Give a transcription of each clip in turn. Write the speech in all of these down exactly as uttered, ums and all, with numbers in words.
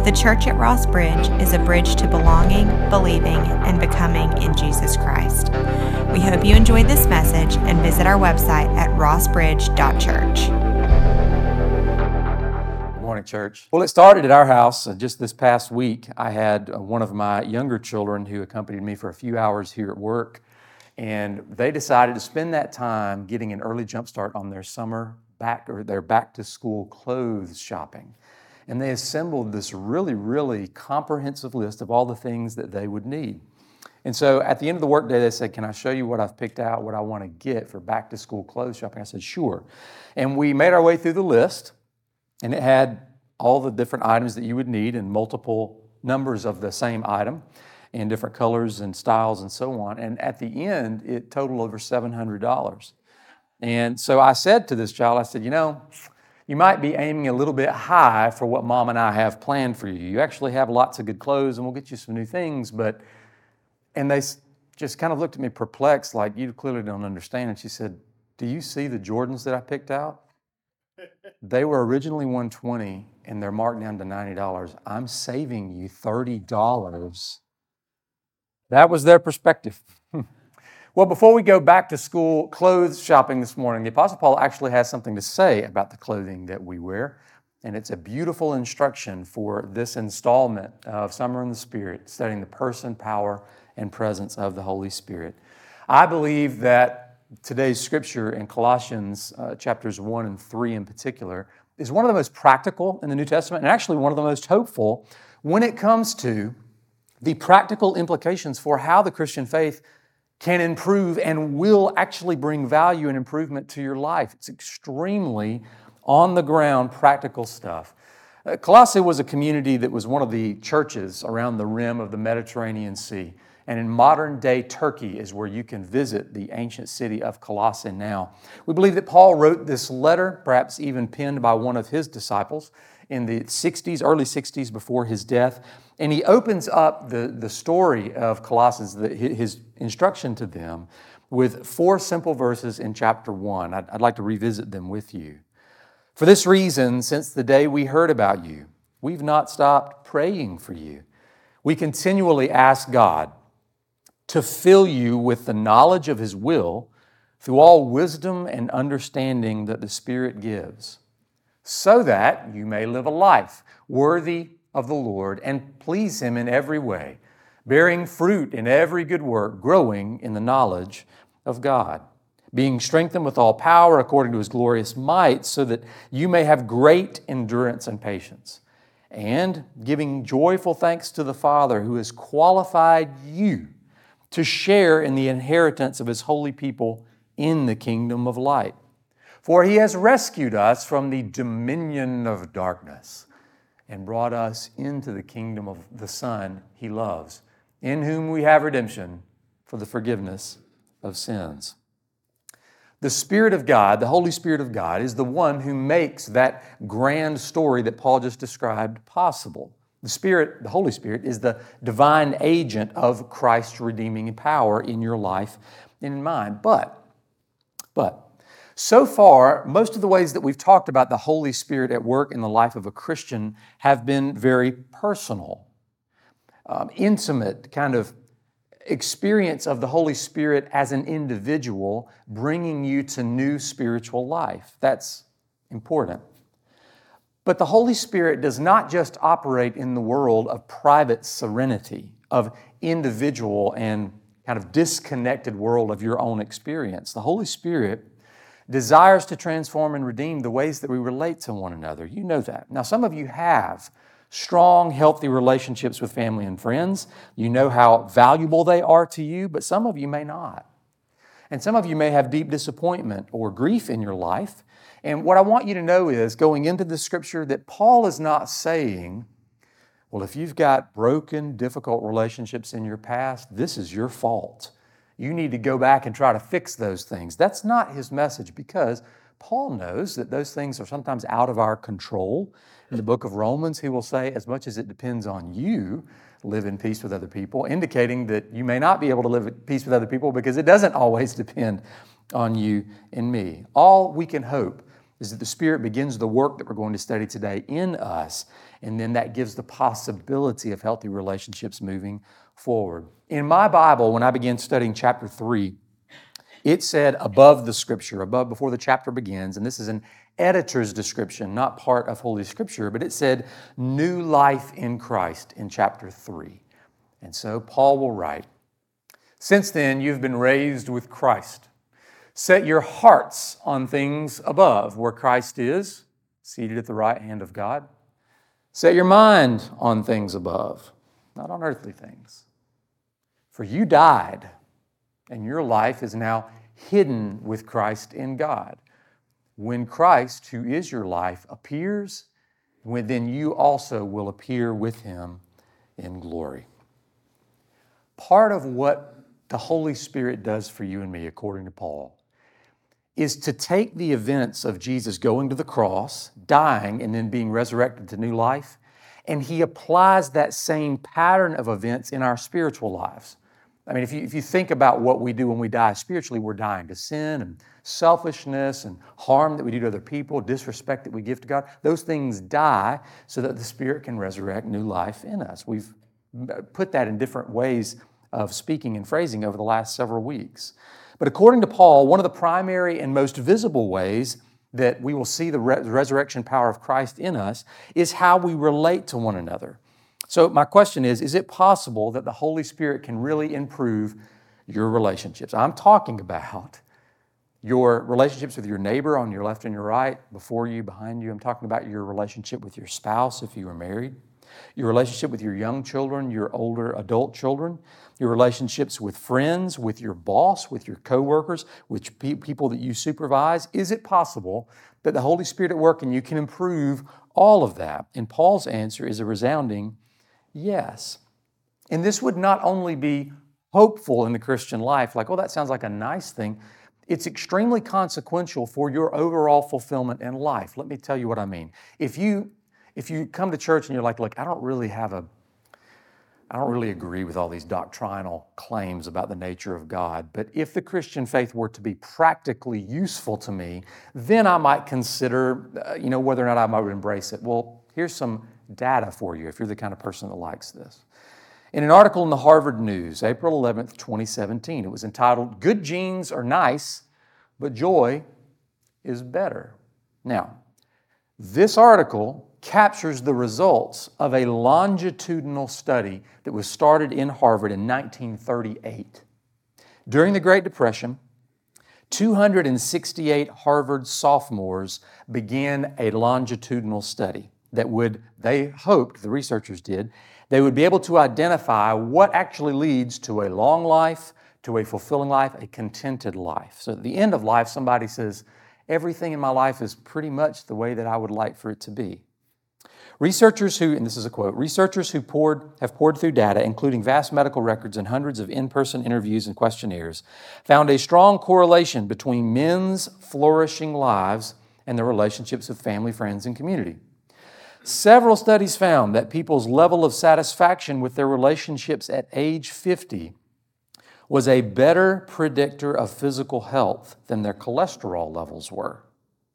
The church at Ross Bridge is a bridge to belonging, believing, and becoming in Jesus Christ. We hope you enjoyed this message and visit our website at ross bridge dot church. Good morning, church. Well, it started at our house uh, just this past week. I had uh, one of my younger children who accompanied me for a few hours here at work, and they decided to spend that time getting an early jump start on their summer back or their back to school clothes shopping. And they assembled this really, really comprehensive list of all the things that they would need. And so at the end of the workday, they said, "Can I show you what I've picked out, what I want to get for back to school clothes shopping?" I said, "Sure." And we made our way through the list, and it had all the different items that you would need and multiple numbers of the same item in different colors and styles and so on. And at the end, it totaled over seven hundred dollars. And so I said to this child, I said, "You know, you might be aiming a little bit high for what Mom and I have planned for you. You actually have lots of good clothes, and we'll get you some new things, but..." And they just kind of looked at me perplexed, like, "You clearly don't understand." And she said, "Do you see the Jordans that I picked out? They were originally one hundred twenty dollars, and they're marked down to ninety dollars. I'm saving you thirty dollars. That was their perspective. Well, before we go back to school clothes shopping this morning, the Apostle Paul actually has something to say about the clothing that we wear, and it's a beautiful instruction for this installment of Summer in the Spirit, studying the person, power, and presence of the Holy Spirit. I believe that today's scripture in Colossians uh, chapters one and three in particular is one of the most practical in the New Testament, and actually one of the most hopeful when it comes to the practical implications for how the Christian faith can improve and will actually bring value and improvement to your life. It's extremely on-the-ground, practical stuff. Uh, Colossae was a community that was one of the churches around the rim of the Mediterranean Sea. And in modern-day Turkey is where you can visit the ancient city of Colossae now. We believe that Paul wrote this letter, perhaps even penned by one of his disciples, in the sixties, early sixties before his death. And he opens up the, the story of Colossians, the, his instruction to them, with four simple verses in chapter one. I'd, I'd like to revisit them with you. "For this reason, since the day we heard about you, we've not stopped praying for you. We continually ask God to fill you with the knowledge of His will through all wisdom and understanding that the Spirit gives, so that you may live a life worthy of the Lord and please Him in every way, bearing fruit in every good work, growing in the knowledge of God, being strengthened with all power according to His glorious might, so that you may have great endurance and patience, and giving joyful thanks to the Father who has qualified you to share in the inheritance of His holy people in the kingdom of light. For He has rescued us from the dominion of darkness and brought us into the kingdom of the Son He loves, in whom we have redemption for the forgiveness of sins." The Spirit of God, the Holy Spirit of God, is the one who makes that grand story that Paul just described possible. The Spirit, the Holy Spirit, is the divine agent of Christ's redeeming power in your life and in mine. But, but, so far, most of the ways that we've talked about the Holy Spirit at work in the life of a Christian have been very personal, um, intimate kind of experience of the Holy Spirit as an individual bringing you to new spiritual life. That's important. But the Holy Spirit does not just operate in the world of private serenity, of individual and kind of disconnected world of your own experience. The Holy Spirit desires to transform and redeem the ways that we relate to one another. You know that. Now, some of you have strong, healthy relationships with family and friends. You know how valuable they are to you, but some of you may not. And some of you may have deep disappointment or grief in your life. And what I want you to know is, going into the scripture, that Paul is not saying, well, if you've got broken, difficult relationships in your past, this is your fault. You need to go back and try to fix those things. That's not his message, because Paul knows that those things are sometimes out of our control. In the book of Romans, he will say, as much as it depends on you, live in peace with other people, indicating that you may not be able to live at peace with other people because it doesn't always depend on you and me. All we can hope is that the Spirit begins the work that we're going to study today in us, and then that gives the possibility of healthy relationships moving forward. In my Bible, when I began studying chapter three, it said above the Scripture, above before the chapter begins, and this is an editor's description, not part of Holy Scripture, but it said new life in Christ in chapter three. And so Paul will write, "Since then you've been raised with Christ. Set your hearts on things above, where Christ is, seated at the right hand of God. Set your mind on things above, not on earthly things. For you died, and your life is now hidden with Christ in God. When Christ, who is your life, appears, then you also will appear with Him in glory." Part of what the Holy Spirit does for you and me, according to Paul, is to take the events of Jesus going to the cross, dying, and then being resurrected to new life, and He applies that same pattern of events in our spiritual lives. I mean, if you, if you think about what we do when we die spiritually, we're dying to sin and selfishness and harm that we do to other people, disrespect that we give to God. Those things die so that the Spirit can resurrect new life in us. We've put that in different ways of speaking and phrasing over the last several weeks. But according to Paul, one of the primary and most visible ways that we will see the re- resurrection power of Christ in us is how we relate to one another. So my question is, is it possible that the Holy Spirit can really improve your relationships? I'm talking about your relationships with your neighbor on your left and your right, before you, behind you. I'm talking about your relationship with your spouse if you are married, your relationship with your young children, your older adult children, your relationships with friends, with your boss, with your coworkers, with pe- people that you supervise. Is it possible that the Holy Spirit at work in you can improve all of that? And Paul's answer is a resounding yes. And this would not only be hopeful in the Christian life, like, oh, that sounds like a nice thing. It's extremely consequential for your overall fulfillment in life. Let me tell you what I mean. If you if you come to church and you're like, look, I don't really have a I don't really agree with all these doctrinal claims about the nature of God, but if the Christian faith were to be practically useful to me, then I might consider, uh, you know, whether or not I might embrace it. Well, here's some data for you if you're the kind of person that likes this. In an article in the Harvard News, April eleventh, twenty seventeen, it was entitled, "Good Genes Are Nice, but Joy is Better." Now, this article captures the results of a longitudinal study that was started in Harvard in nineteen thirty-eight. During the Great Depression, two hundred sixty-eight Harvard sophomores began a longitudinal study that would, they hoped, the researchers did, they would be able to identify what actually leads to a long life, to a fulfilling life, a contented life. So at the end of life, somebody says, everything in my life is pretty much the way that I would like for it to be. Researchers who, and this is a quote, researchers who poured, have poured through data, including vast medical records and hundreds of in-person interviews and questionnaires, found a strong correlation between men's flourishing lives and their relationships with family, friends, and community. Several studies found that people's level of satisfaction with their relationships at age fifty was a better predictor of physical health than their cholesterol levels were.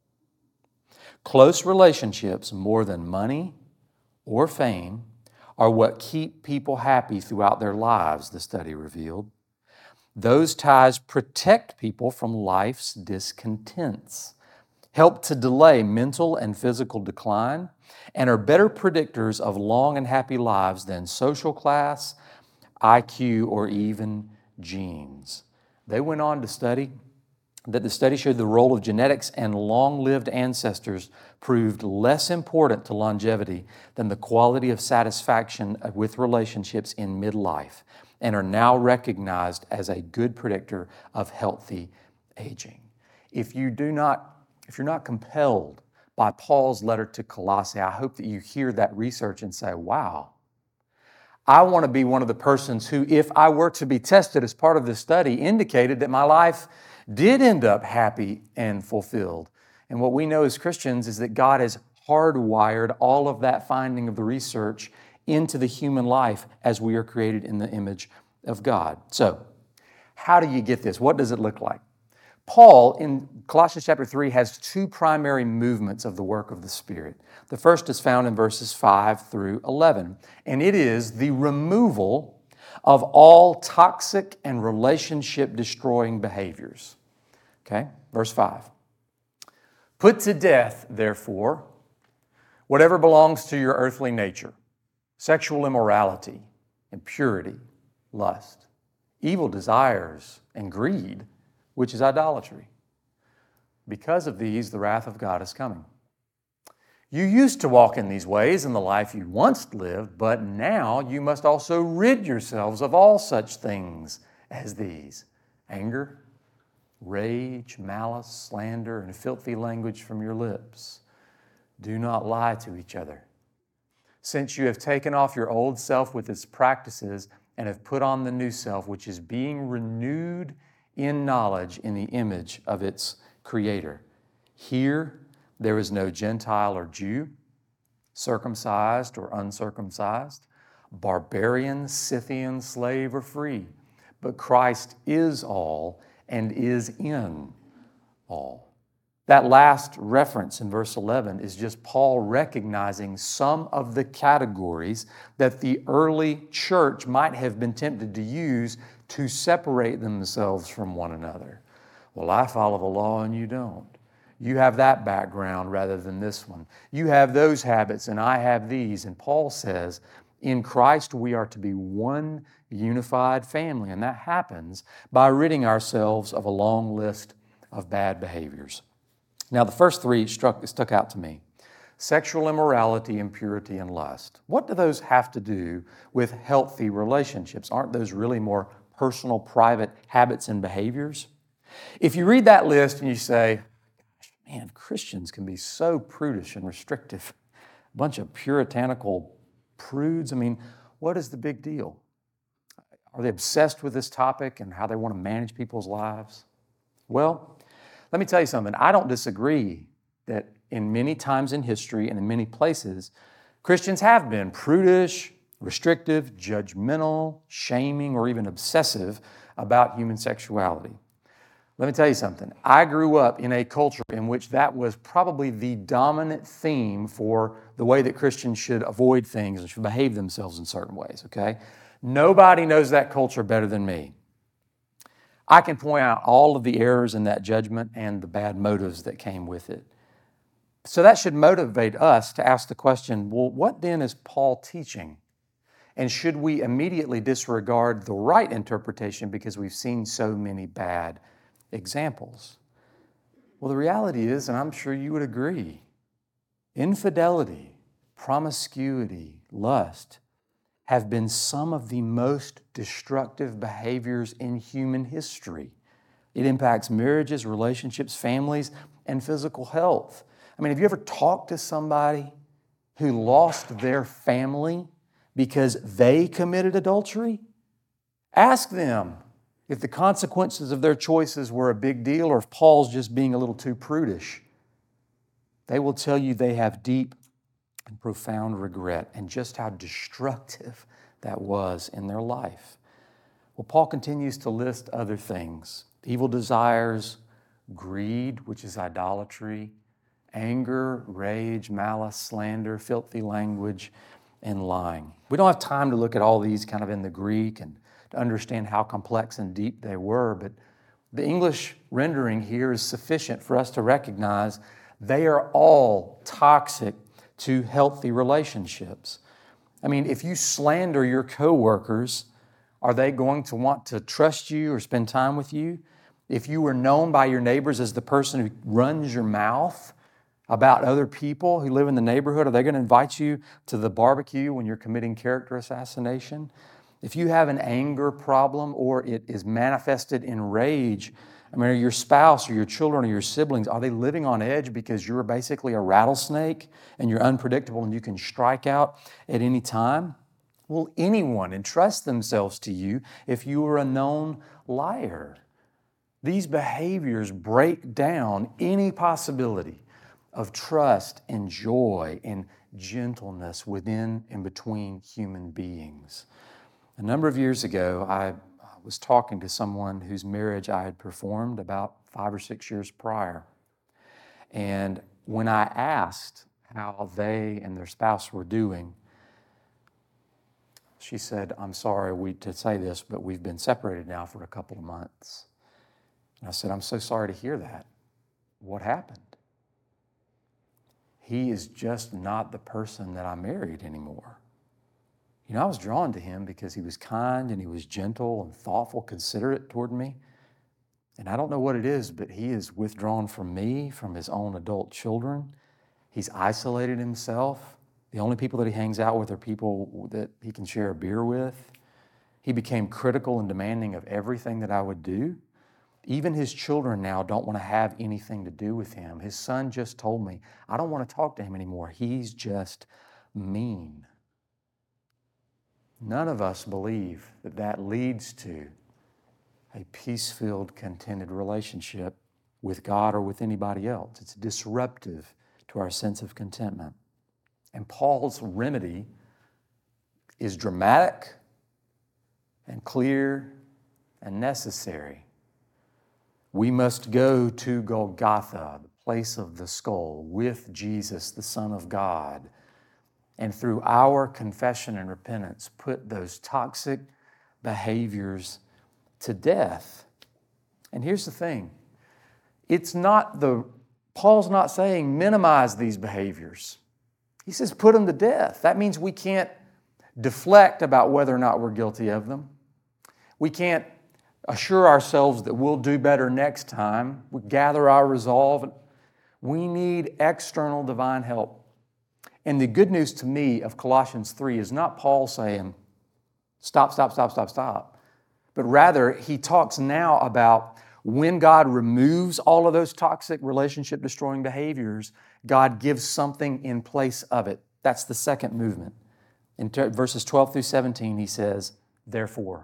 Close relationships, more than money or fame, are what keep people happy throughout their lives, the study revealed. Those ties protect people from life's discontents, help to delay mental and physical decline, and are better predictors of long and happy lives than social class, I Q, or even genes. They went on to study that the study showed the role of genetics and long-lived ancestors proved less important to longevity than the quality of satisfaction with relationships in midlife, and are now recognized as a good predictor of healthy aging. If you do not, if you're not compelled by Paul's letter to Colossae, I hope that you hear that research and say, wow, I want to be one of the persons who, if I were to be tested as part of this study, indicated that my life did end up happy and fulfilled. And what we know as Christians is that God has hardwired all of that finding of the research into the human life as we are created in the image of God. So, how do you get this? What does it look like? Paul, in Colossians chapter three, has two primary movements of the work of the Spirit. The first is found in verses five through eleven, and it is the removal of all toxic and relationship-destroying behaviors. Okay, verse five. Put to death, therefore, whatever belongs to your earthly nature, sexual immorality, impurity, lust, evil desires, and greed, which is idolatry. Because of these, the wrath of God is coming. You used to walk in these ways in the life you once lived, but now you must also rid yourselves of all such things as these: anger, rage, malice, slander, and filthy language from your lips. Do not lie to each other, since you have taken off your old self with its practices and have put on the new self, which is being renewed in knowledge in the image of its Creator. Here there is no Gentile or Jew, circumcised or uncircumcised, barbarian, Scythian, slave or free, but Christ is all and is in all. That last reference in verse eleven is just Paul recognizing some of the categories that the early church might have been tempted to use to separate themselves from one another. Well, I follow the law and you don't. You have that background rather than this one. You have those habits and I have these. And Paul says, in Christ we are to be one unified family. And that happens by ridding ourselves of a long list of bad behaviors. Now, the first three struck, stuck out to me. Sexual immorality, impurity, and lust. What do those have to do with healthy relationships? Aren't those really more personal, private habits and behaviors? If you read that list and you say, man, Christians can be so prudish and restrictive, a bunch of puritanical prudes. I mean, what is the big deal? Are they obsessed with this topic and how they want to manage people's lives? Well, let me tell you something. I don't disagree that in many times in history and in many places, Christians have been prudish, restrictive, judgmental, shaming, or even obsessive about human sexuality. Let me tell you something. I grew up in a culture in which that was probably the dominant theme for the way that Christians should avoid things and should behave themselves in certain ways, okay? Nobody knows that culture better than me. I can point out all of the errors in that judgment and the bad motives that came with it. So that should motivate us to ask the question, well, what then is Paul teaching? And should we immediately disregard the right interpretation because we've seen so many bad examples? Well, the reality is, and I'm sure you would agree, infidelity, promiscuity, lust have been some of the most destructive behaviors in human history. It impacts marriages, relationships, families, and physical health. I mean, have you ever talked to somebody who lost their family because they committed adultery? Ask them if the consequences of their choices were a big deal or if Paul's just being a little too prudish. They will tell you they have deep and profound regret and just how destructive that was in their life. Well, Paul continues to list other things: evil desires, greed, which is idolatry, anger, rage, malice, slander, filthy language, and lying. We don't have time to look at all these kind of in the Greek and to understand how complex and deep they were, but the English rendering here is sufficient for us to recognize they are all toxic to healthy relationships. I mean, if you slander your coworkers, are they going to want to trust you or spend time with you? If you were known by your neighbors as the person who runs your mouth about other people who live in the neighborhood, are they going to invite you to the barbecue when you're committing character assassination? If you have an anger problem or it is manifested in rage, I mean, are your spouse or your children or your siblings, are they living on edge because you're basically a rattlesnake and you're unpredictable and you can strike out at any time? Will anyone entrust themselves to you if you are a known liar? These behaviors break down any possibility of trust and joy and gentleness within and between human beings. A number of years ago, I was talking to someone whose marriage I had performed about five or six years prior. And when I asked how they and their spouse were doing, she said, I'm sorry we to say this, but we've been separated now for a couple of months. And I said, I'm so sorry to hear that. What happened? He is just not the person that I married anymore. You know, I was drawn to him because he was kind and he was gentle and thoughtful, considerate toward me. And I don't know what it is, but he is withdrawn from me, from his own adult children. He's isolated himself. The only people that he hangs out with are people that he can share a beer with. He became critical and demanding of everything that I would do. Even his children now don't want to have anything to do with him. His son just told me, I don't want to talk to him anymore. He's just mean. None of us believe that that leads to a peace-filled, contented relationship with God or with anybody else. It's disruptive to our sense of contentment. And Paul's remedy is dramatic and clear and necessary. We must go to Golgotha, the place of the skull, with Jesus, the Son of God, and through our confession and repentance, put those toxic behaviors to death. And here's the thing. It's not the, Paul's not saying minimize these behaviors. He says put them to death. That means we can't deflect about whether or not we're guilty of them. We can't assure ourselves that we'll do better next time. We gather our resolve. We need external divine help. And the good news to me of Colossians three is not Paul saying, stop, stop, stop, stop, stop. But rather, he talks now about when God removes all of those toxic relationship-destroying behaviors, God gives something in place of it. That's the second movement. In verses twelve through seventeen, he says, therefore,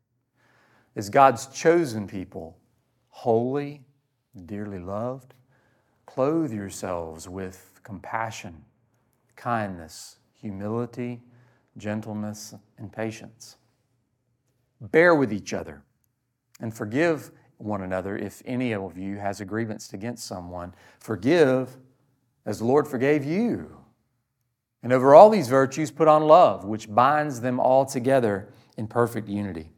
as God's chosen people, holy, dearly loved, clothe yourselves with compassion, kindness, humility, gentleness, and patience. Bear with each other and forgive one another if any of you has a grievance against someone. Forgive as the Lord forgave you. And over all these virtues put on love, which binds them all together in perfect unity.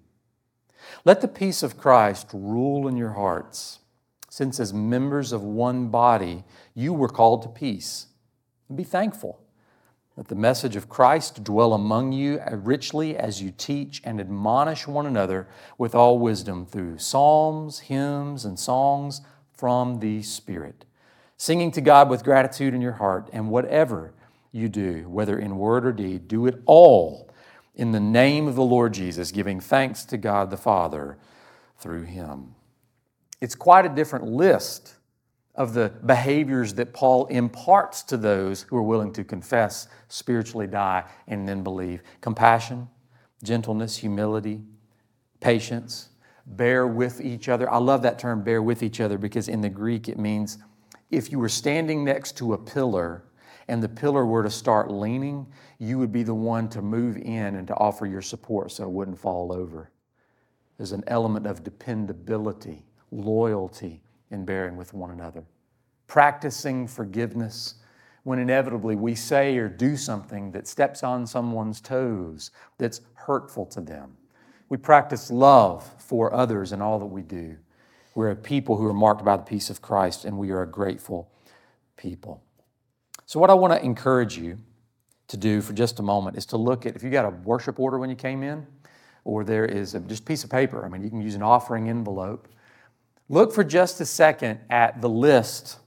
Let the peace of Christ rule in your hearts, since as members of one body you were called to peace. And be thankful. Let the message of Christ dwell among you richly as you teach and admonish one another with all wisdom through psalms, hymns, and songs from the Spirit, singing to God with gratitude in your heart. And whatever you do, whether in word or deed, do it all in the name of the Lord Jesus, giving thanks to God the Father through Him. It's quite a different list of the behaviors that Paul imparts to those who are willing to confess, spiritually die, and then believe. Compassion, gentleness, humility, patience, bear with each other. I love that term, bear with each other, because in the Greek it means if you were standing next to a pillar and the pillar were to start leaning, you would be the one to move in and to offer your support so it wouldn't fall over. There's an element of dependability, loyalty, in bearing with one another. Practicing forgiveness when inevitably we say or do something that steps on someone's toes, that's hurtful to them. We practice love for others in all that we do. We're a people who are marked by the peace of Christ, and we are a grateful people. So what I want to encourage you to do for just a moment is to look at, if you got a worship order when you came in, or there is a just piece of paper, I mean, you can use an offering envelope. Look for just a second at the list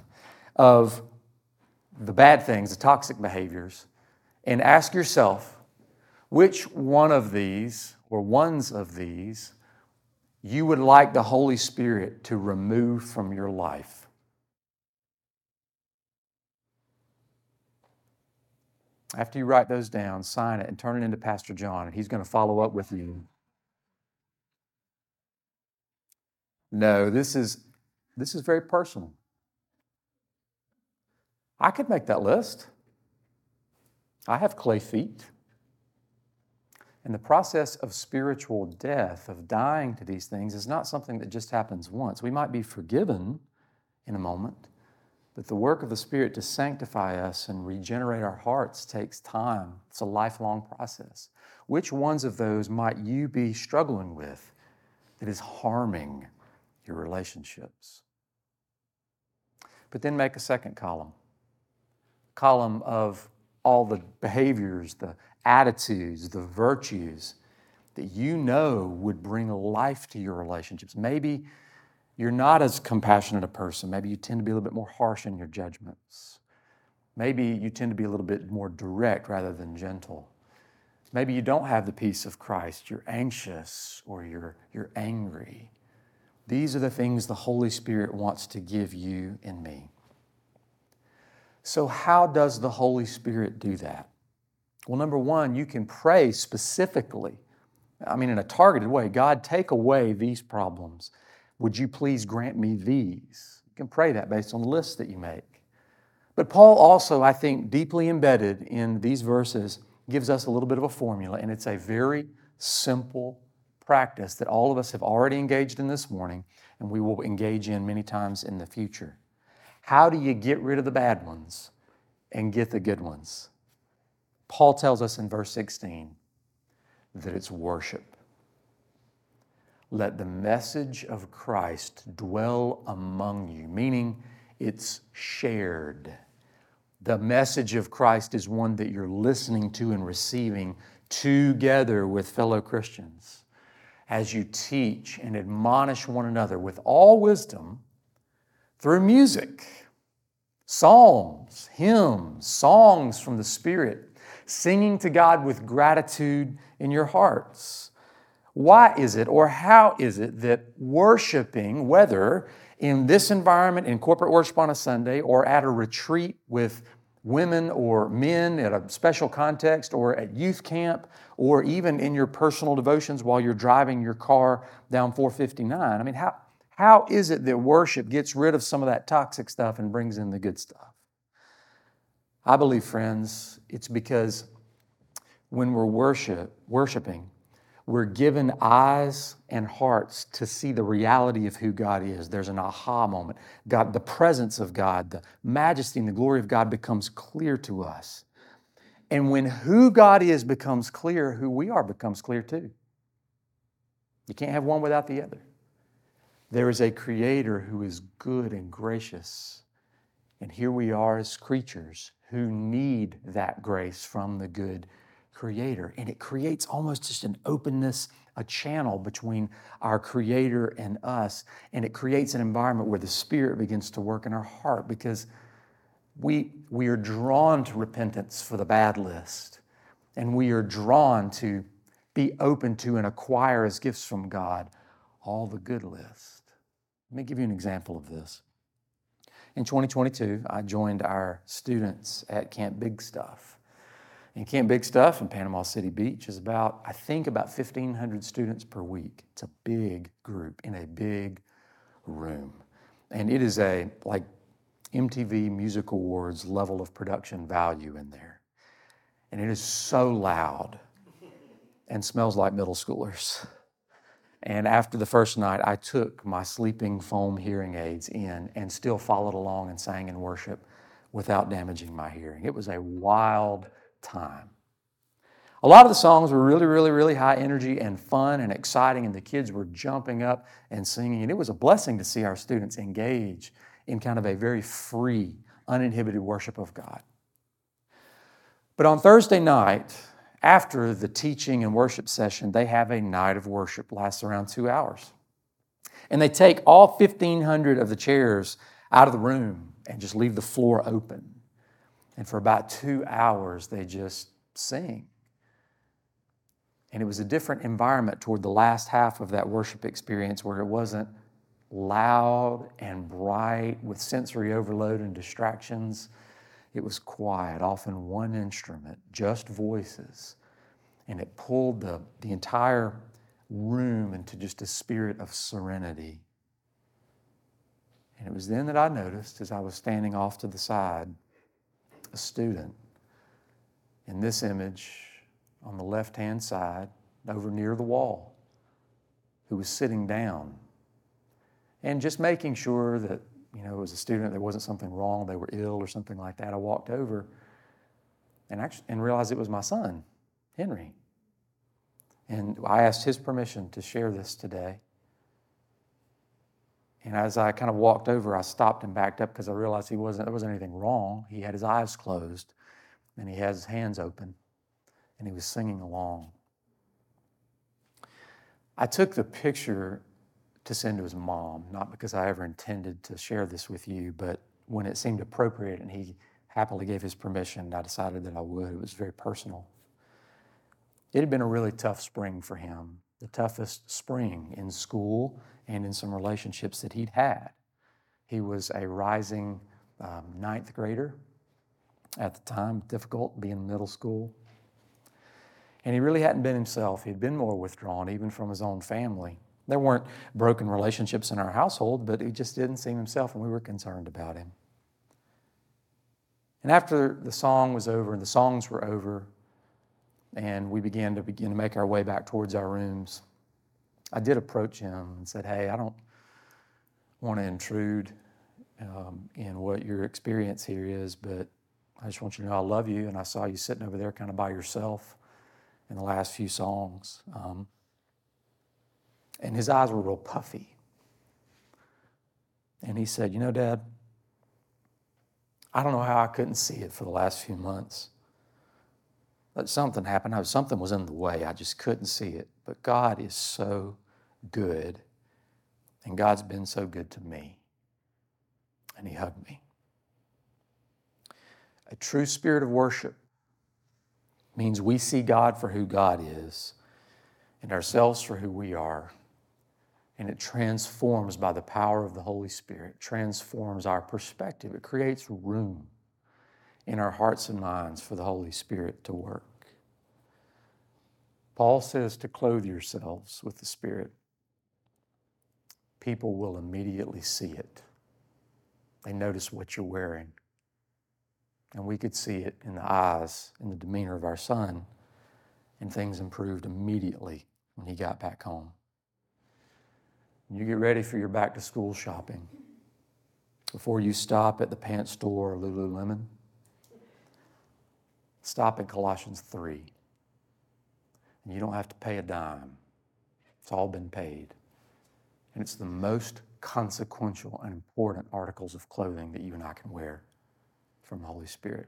of the bad things, the toxic behaviors, and ask yourself which one of these or ones of these you would like the Holy Spirit to remove from your life. After you write those down, sign it and turn it into Pastor John, and he's going to follow up with you. No, this is this is very personal. I could make that list. I have clay feet. And the process of spiritual death, of dying to these things, is not something that just happens once. We might be forgiven in a moment, but the work of the Spirit to sanctify us and regenerate our hearts takes time. It's a lifelong process. Which ones of those might you be struggling with that is harming your relationships? But then make a second column, column of all the behaviors, the attitudes, the virtues that you know would bring life to your relationships. Maybe you're not as compassionate a person. Maybe you tend to be a little bit more harsh in your judgments. Maybe you tend to be a little bit more direct rather than gentle. Maybe you don't have the peace of Christ. You're anxious or you're, you're angry. These are the things the Holy Spirit wants to give you and me. So how does the Holy Spirit do that? Well, number one, you can pray specifically, I mean in a targeted way, God, take away these problems. Would you please grant me these? You can pray that based on the list that you make. But Paul also, I think, deeply embedded in these verses, gives us a little bit of a formula, and it's a very simple practice that all of us have already engaged in this morning, and we will engage in many times in the future. How do you get rid of the bad ones and get the good ones? Paul tells us in verse sixteen that it's worship. Let the message of Christ dwell among you, meaning it's shared. The message of Christ is one that you're listening to and receiving together with fellow Christians as you teach and admonish one another with all wisdom through music, psalms, hymns, songs from the Spirit, singing to God with gratitude in your hearts. Why is it, or how is it, that worshiping, whether in this environment, in corporate worship on a Sunday, or at a retreat with women or men at a special context, or at youth camp, or even in your personal devotions while you're driving your car down four fifty-nine, I mean, how, how is it that worship gets rid of some of that toxic stuff and brings in the good stuff? I believe, friends, it's because when we're worship, worshiping, we're given eyes and hearts to see the reality of who God is. There's an aha moment. God, the presence of God, the majesty and the glory of God becomes clear to us. And when who God is becomes clear, who we are becomes clear too. You can't have one without the other. There is a Creator who is good and gracious. And here we are as creatures who need that grace from the good Creator. And it creates almost just an openness, a channel between our Creator and us. And it creates an environment where the Spirit begins to work in our heart, because we, we are drawn to repentance for the bad list. And we are drawn to be open to and acquire as gifts from God all the good list. Let me give you an example of this. In twenty twenty-two, I joined our students at Camp Big Stuff. And Camp Big Stuff in Panama City Beach is about, I think, about fifteen hundred students per week. It's a big group in a big room. And it is a, like, M T V Music Awards level of production value in there. And it is so loud and smells like middle schoolers. And after the first night, I took my sleeping foam hearing aids in and still followed along and sang in worship without damaging my hearing. It was a wild time. A lot of the songs were really, really, really high energy and fun and exciting, and the kids were jumping up and singing. And it was a blessing to see our students engage in kind of a very free, uninhibited worship of God. But on Thursday night, after the teaching and worship session, they have a night of worship, lasts around two hours. And they take all fifteen hundred of the chairs out of the room and just leave the floor open. And for about two hours, they just sing. And it was a different environment toward the last half of that worship experience, where it wasn't loud and bright with sensory overload and distractions. It was quiet, often one instrument, just voices. And it pulled the, the entire room into just a spirit of serenity. And it was then that I noticed, as I was standing off to the side, a student, in this image, on the left-hand side, over near the wall, who was sitting down. And just making sure that, you know, as a student, there wasn't something wrong, they were ill or something like that, I walked over and actually and realized it was my son, Henry. And I asked his permission to share this today. And as I kind of walked over, I stopped and backed up because I realized he wasn't, there wasn't anything wrong. He had his eyes closed and he had his hands open and he was singing along. I took the picture to send to his mom, not because I ever intended to share this with you, but when it seemed appropriate and he happily gave his permission, I decided that I would. It was very personal. It had been a really tough spring for him, the toughest spring in school and in some relationships that he'd had. He was a rising um, ninth grader at the time, difficult being in middle school. And he really hadn't been himself. He'd been more withdrawn, even from his own family. There weren't broken relationships in our household, but he just didn't seem himself, and we were concerned about him. And after the song was over, and the songs were over, and we began to begin to make our way back towards our rooms, I did approach him and said, hey, I don't want to intrude um, in what your experience here is, but I just want you to know I love you, and I saw you sitting over there kind of by yourself in the last few songs. Um, and his eyes were real puffy. And he said, you know, Dad, I don't know how I couldn't see it for the last few months. But something happened. I was, something was in the way. I just couldn't see it. But God is so good, and God's been so good to me. And he hugged me. A true spirit of worship means we see God for who God is and ourselves for who we are. And it transforms by the power of the Holy Spirit, transforms our perspective. It creates room in our hearts and minds for the Holy Spirit to work. Paul says to clothe yourselves with the Spirit. People will immediately see it. They notice what you're wearing. And we could see it in the eyes, in the demeanor of our son, and things improved immediately when he got back home. When you get ready for your back-to-school shopping, before you stop at the pants store or Lululemon, stop at Colossians three. And you don't have to pay a dime. It's all been paid. And it's the most consequential and important articles of clothing that you and I can wear from the Holy Spirit.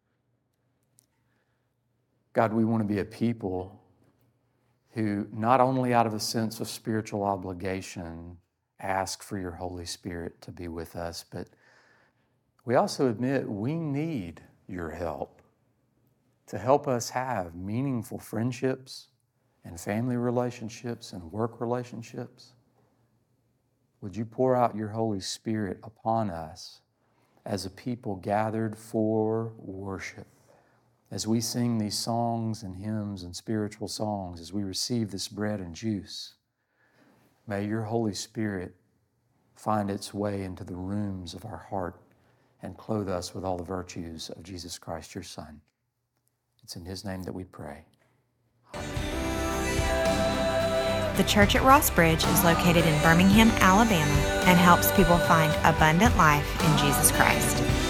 God, we want to be a people who not only out of a sense of spiritual obligation ask for your Holy Spirit to be with us, but we also admit we need your help to help us have meaningful friendships and family relationships and work relationships. Would you pour out your Holy Spirit upon us as a people gathered for worship? As we sing these songs and hymns and spiritual songs, as we receive this bread and juice, may your Holy Spirit find its way into the rooms of our heart and clothe us with all the virtues of Jesus Christ, your Son. It's in his name that we pray. The church at Ross Bridge is located in Birmingham, Alabama, and helps people find abundant life in Jesus Christ.